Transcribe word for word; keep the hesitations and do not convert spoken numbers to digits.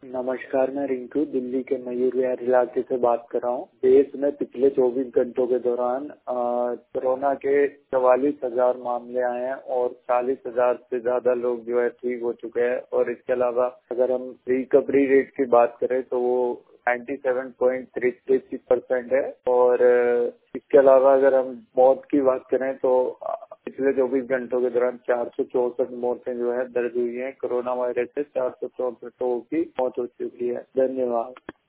नमस्कार, मैं रिंकू दिल्ली के मयूर विहार इलाके से बात कर रहा हूँ। देश में पिछले चौबीस घंटों के दौरान कोरोना के चवालीस हजार मामले आए हैं और चालीस हजार से ज्यादा लोग जो है ठीक हो चुके हैं। और इसके अलावा अगर हम रिकवरी रेट की बात करें तो वो सत्तानवे पॉइंट तीन छह परसेंट है। और इसके अलावा अगर हम मौत की बात करें तो पिछले चौबीस घंटों के दौरान चार सौ चौसठ मौतें जो है दर्ज हुई हैं। कोरोना वायरस से चार सौ चौसठ लोगों की मौत हो चुकी है। धन्यवाद।